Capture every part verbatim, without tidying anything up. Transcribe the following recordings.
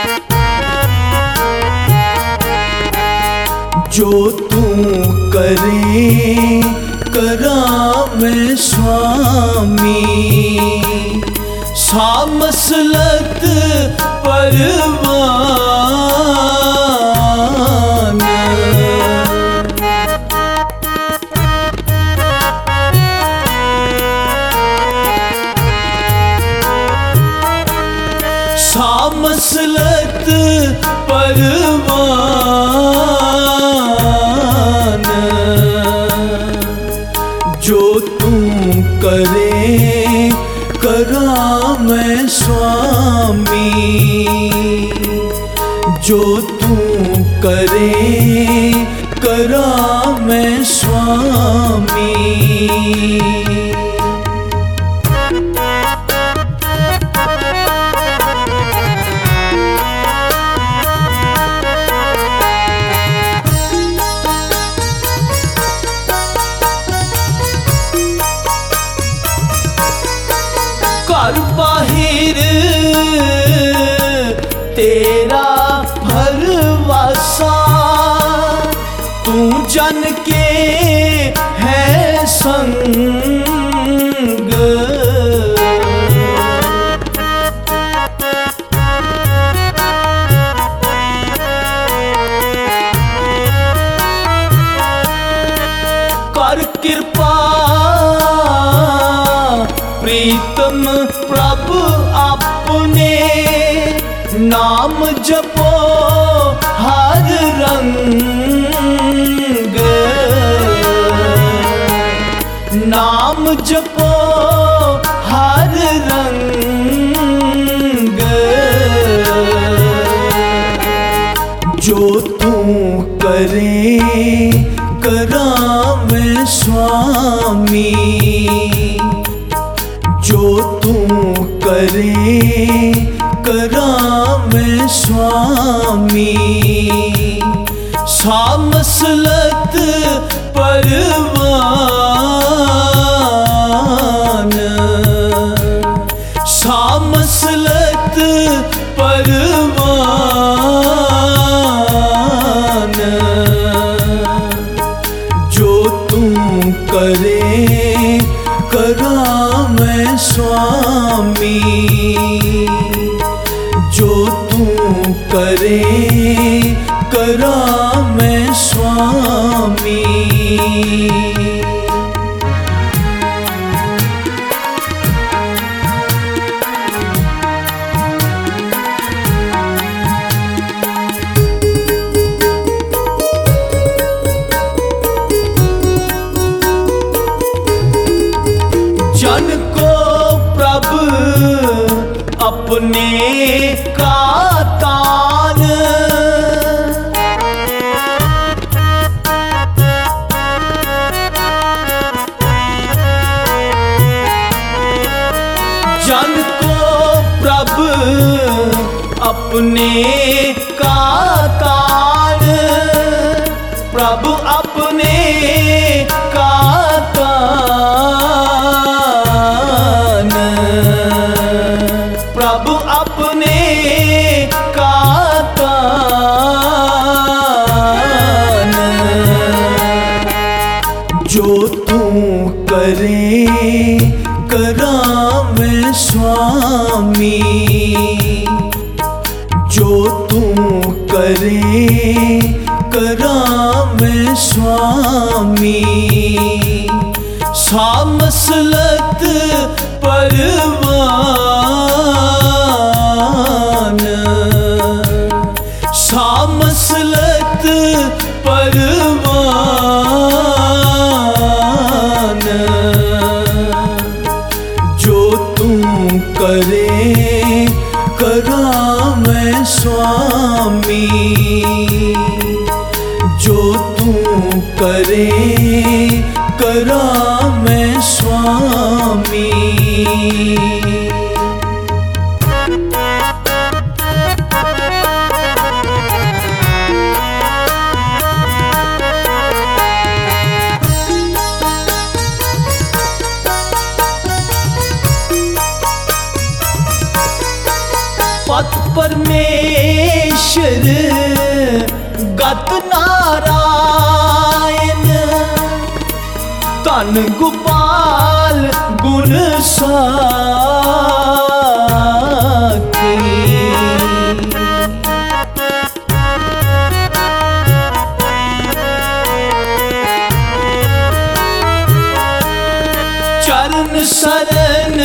जो तू करे करा मैं स्वामी, सामसलत परवान। सामसलत परवान, जो तू करे करा मैं स्वामी, जो तू करे करा मैं स्वामी। कर बाहिर तेरा भरवासा, तू जन के है संग। कर कृपा प्रीतम प्रभु अपने, नाम जपो हर रंग। नाम जपो हर रंग, जो तू करे करा मैं स्वामी, जो तू करे करा मैं स्वामी। सामसलत परवान, सामसलत परवान, जो तू करे करा मैं स्वामी, जो तू करे करा मैं स्वामी। जन को प्रभु अपने का तान, जन को प्रभु अपने का तान, प्रभु अपने का तान, प्रभु अपने का तान, जो तू करे करा मैं स्वामी, जो तू करे करा मैं स्वामी। सामसलत परवान, सामसलत परवान, जो तू करे करा मैं स्वामी, जो तू करे करा मैं स्वामी। पथ पर में अक्षर गत नारायण धन गोपाल गुण साखी। चरण शरण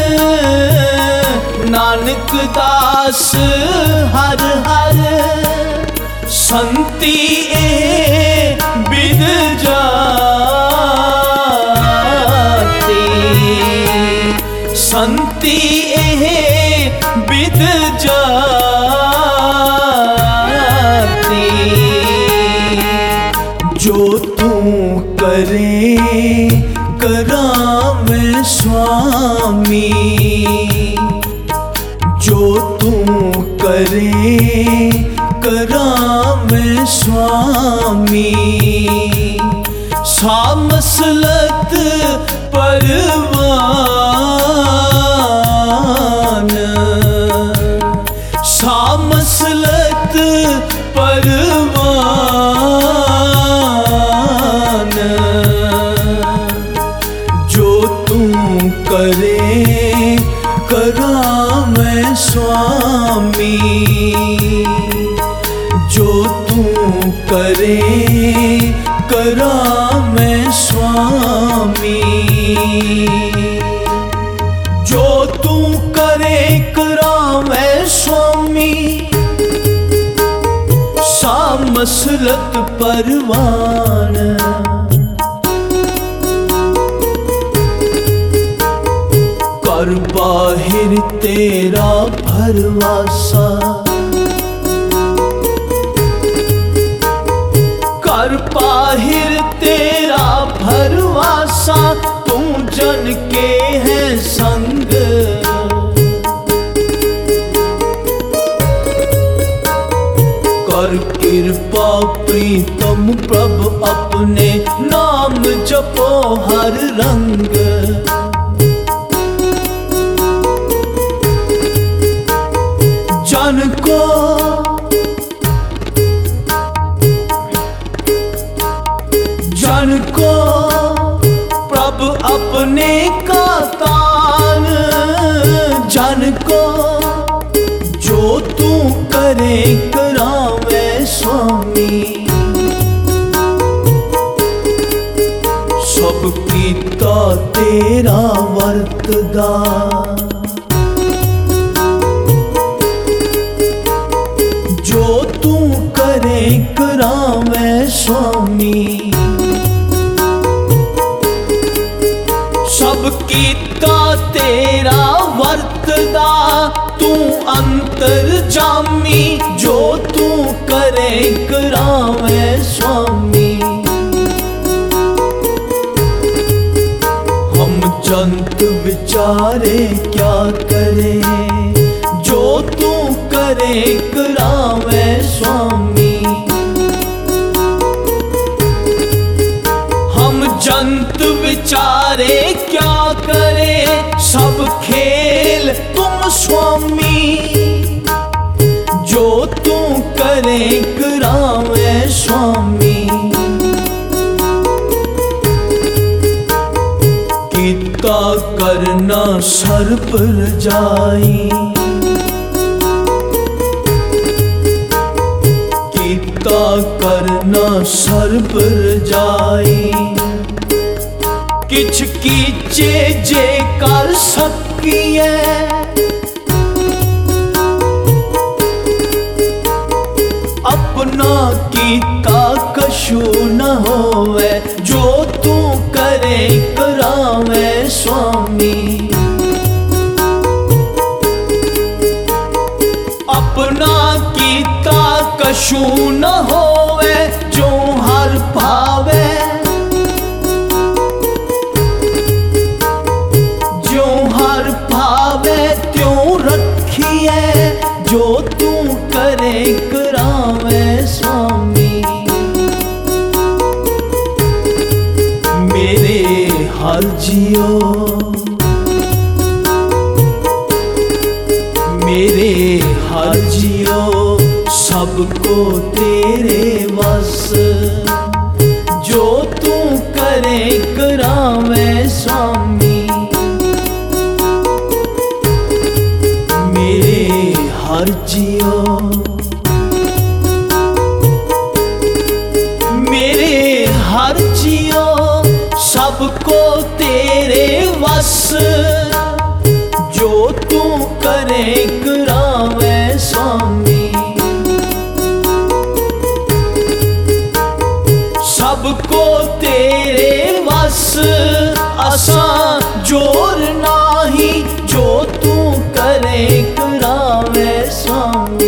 नानक दास हर हर संति ए बिद जाते संति ए बिद जाते। जो तू करे करावे स्वामी जो तू करे करावे स्वामी। सामसलत परवान सामसलत परवान। जो तू करे करावे स्वामी जो तू करे करावे स्वामी। जो तू करे करावे स्वामी सामसलत परवान। कर बाहिर तेरा भरवासा कर बाहिर तेरा भरवासा तू जन के है संग। कर कृपा प्रीतम प्रभ अपने नाम जपो हर रंग। जन को जन को प्रभु अपने का तान। जन को जो तू करे करावे स्वामी। सब कीता तेरा वर्तदा जो तू करे करावे स्वामी। सब कीता तेरा वर्तदा तू अंतर जामी। जो तू करे करावे स्वामी। हम जंत विचारे क्या करे जो तू करे करावे स्वामी। हम जंत विचारे क्या करे सब खेल तुम स्वामी। जो तू करे करावे स्वामी। किता करना सर पर जाई किता करना सर पर जाई। किछ कीचे जे कर सकिए अपना कीता कशु न होवे। जो तू करे करावे स्वामी। अपना कीता कशु न होवे जो हर भावे। जो हर भावे त्यों रखिए जो तू करे करावे स्वामी। मेरे हर जियो मेरे हर जियो सबको तेरे वस, जो तू करे करावे स्वामी। मेरे हर जियो मेरे हर जियो सबको तेरे वस, जो तू करे करावे स्वामी। सबको तेरे वस असा जोर नाही, जो तू करे करावे स्वामी।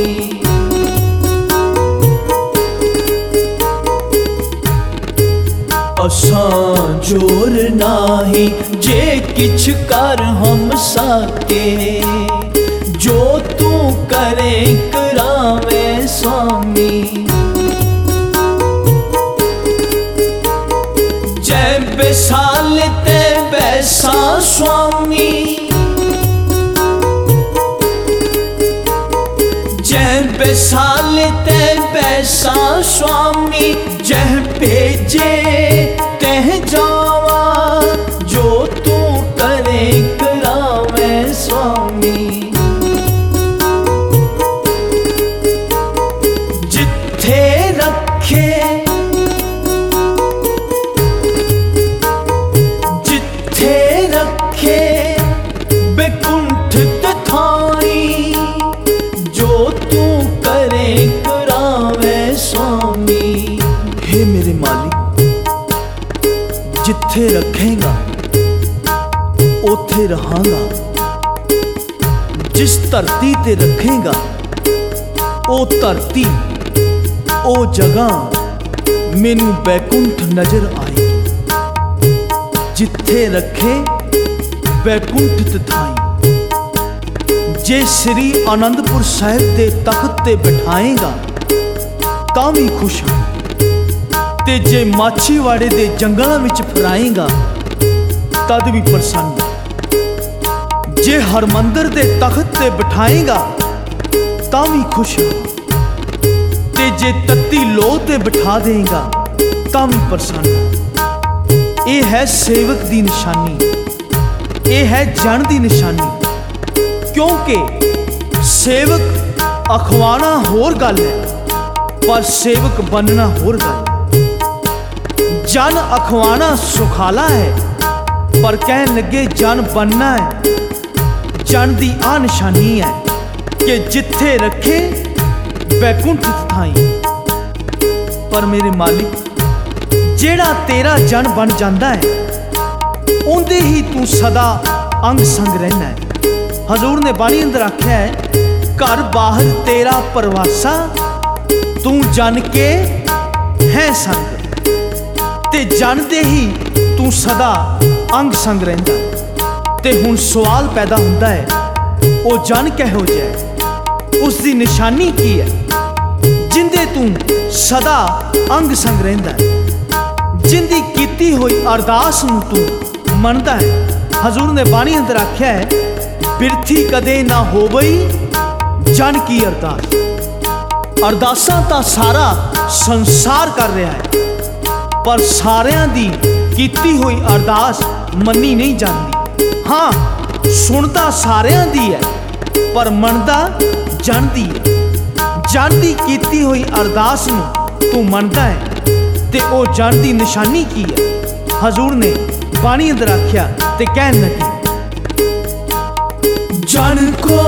असा जोर नाही जे किछ कर हम सके, जो तू करे करावे स्वामी। जै बेसाल ते बैसा स्वामी, जै बेसाल ते बैसा स्वामी। जह भेजे तह जावा, जो तू करे करावे स्वामी। जिथे रखे जिथे रखे बेकुंठित थाई, जो तू करे करावे स्वामी। हे मेरे मालिक, जिथे रखेगा उथे रहांगा, जिस धरती ते रखेगा ओ धरती ओ जगह मैनू बैकुंठ नजर आएगी। जिथे रखे बैकुंठ थाई। जे श्री आनंदपुर साहिब दे तख्त ते बिठाएगा तां भी खुश हाँ, ते जे माछीवाड़े दे जंगलों में फिराएगा तद भी प्रसन्न। जे हरमंदिर दे तख्त ते बिठाएगा तां भी खुश हाँ, ते जे तत्ती लोह ते बिठा देगा तां भी प्रसन्न। ये है सेवक दी निशानी, ये है जन दी निशानी। क्योंकि सेवक अखवाना होर गल है, पर सेवक बनना होर गल। जन अखवाना सुखाला है, पर कहन लगे जन बनना है। जन दी आ निशानी है कि जिथे रखे बैकुंठ थाई। पर मेरे मालिक, जेड़ा तेरा जन बन जाता है उंदे ही तू सदा अंग संग रहना है। हजूर ने बाणी अंदर आख्या है, घर बाहर तेरा परवासा, तू जन के है संग। ते जानते ही तू सदा अंग संग रहिंदा। ते हुण सवाल पैदा हुंदा है, ओ जन कहो जिहा, उसकी निशानी की है जिंदे तू सदा अंग संग रहिंदा है, जिंदी कीती हुई अरदास नूं तू मनदा है। हजूर ने बाणी अंदर आख्या है, बिरथी कदे ना होवई जन की अरदास। अरदासां तां सारा संसार कर रहा है, पर सारियां दी कीती हुई अरदास मनी नहीं जाती। हाँ, सुनता सारियां दी है, पर मनदा जन दी है। जन दी कीती हुई अरदास नूं तू मनदा है, ते ओ जन दी निशानी की है। हजूर ने बाणी अंदर आख्या ते कहन लगे, जन को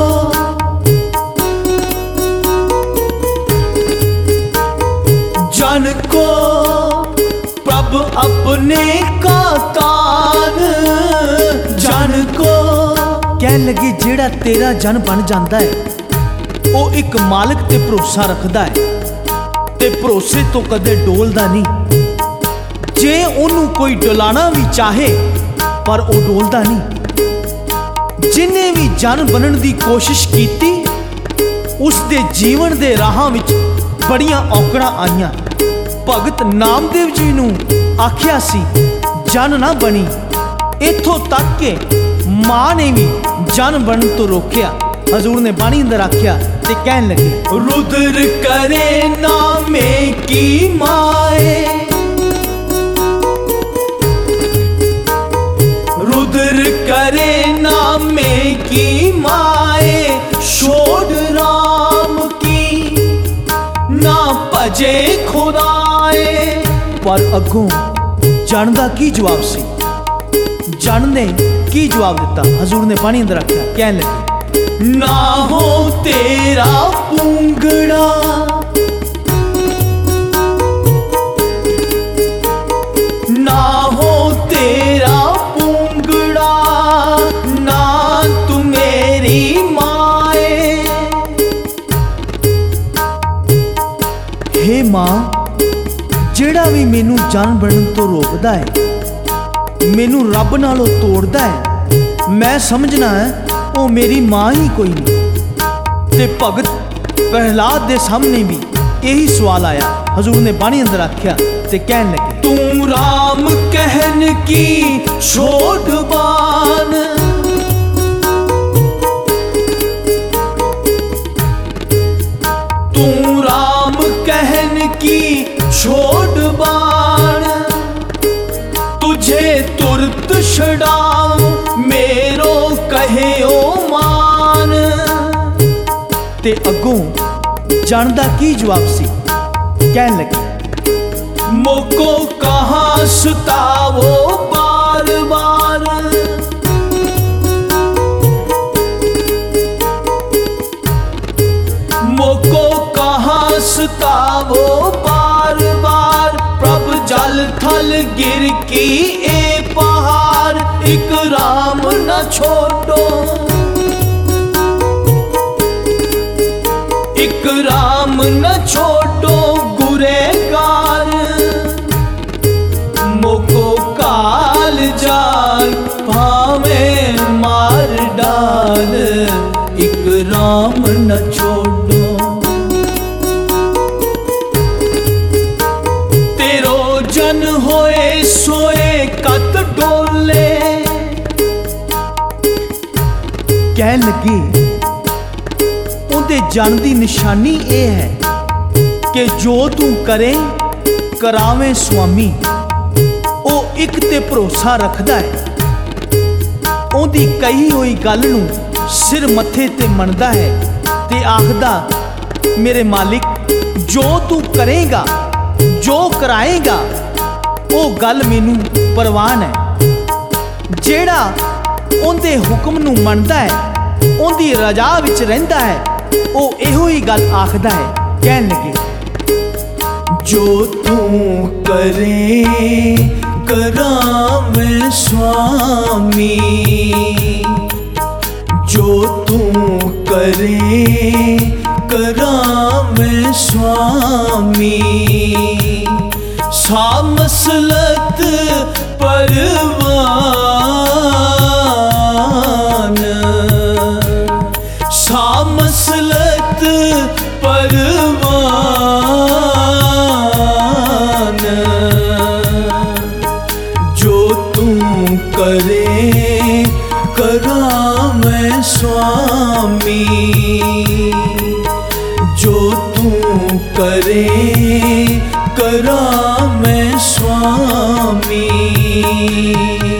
जन को प्रभ अपने का तान। जन को कहन लगे, जेड़ा तेरा जन बन जाता है वो एक मालिक ते भरोसा रखता है, ते भरोसे तो कदे डोलदा नहीं। जे ओनू कोई डुलाना भी चाहे पर वो डोलदा नहीं। जिन्हें भी जन बनने की कोशिश की, उसके जीवन के राह विच बड़ियां औकड़ां आईयां। भगत नामदेव जी नूं आख्या सी जन ना बनी, इथों तक के मां ने भी जन बनने तो रोकया। हजूर ने बाणी अंदर आख्या ते कहन लगे, रुद्र करे नामे की माए, रुद्र करे नामे की माए, छोड़ राम की ना भजे खुदाए। पर अगों जन दा की जवाब सी? जन ने की जवाब दिता? हजूर ने पानी अंदर रखा, कहने लगे, ना हो तेरा पूंगड़ा, ना हो तेरा पूंगड़ा, ना तू मेरी माए। हे मां, जेड़ा भी मैनू जान बनन तो रोकदा है, मैनू रब नालों तोड़दा है, मैं समझना है वो मेरी मां ही कोई नहीं। ते भगत प्रहलाद दे सामने भी यही सवाल आया। हजूर ने बाणी अंदर आख्या ते कहन लगे, तू राम कहन की छोड़ बान, तू राम कहन की छोड़ बान, तुझे तुरत छड़ाऊं मेरो कहे ओ मान। ते अगों जन दा की जवाब सी? कहन लगे, मोको कहाँ सतावो बार बार, मोको कहाँ सतावो बार बार, प्रभ जल थल गिर की ए पहाड़, एक राम न छोड़ो, एक राम न छोड़ो गुरेगार, मोको काल जाल भावे मार डाल, एक राम न छोड़ो। जन होए सोए कत डोले। कहन लगी, उनके जन की निशानी ये है कि जो तू करे करावे स्वामी। वो एक ते भरोसा रखदा है, उनकी कही हुई गल नूं सिर मथे ते मनदा है ते आखदा, मेरे मालिक जो तू करेगा जो कराएगा वो गल मैनू परवान है। जेड़ा उनके हुक्म नूं मनदा है, उनकी रजा विच रहिंदा है, वो इहो ही गल आखदा है। कहन लगे, जो तू करे करावे स्वामी, जो तू करे करावे स्वामी, सा मसलत परवान, सा मसलत परवान, जो तू करे करावे स्वामी, जो तू करे करावे स्वामी।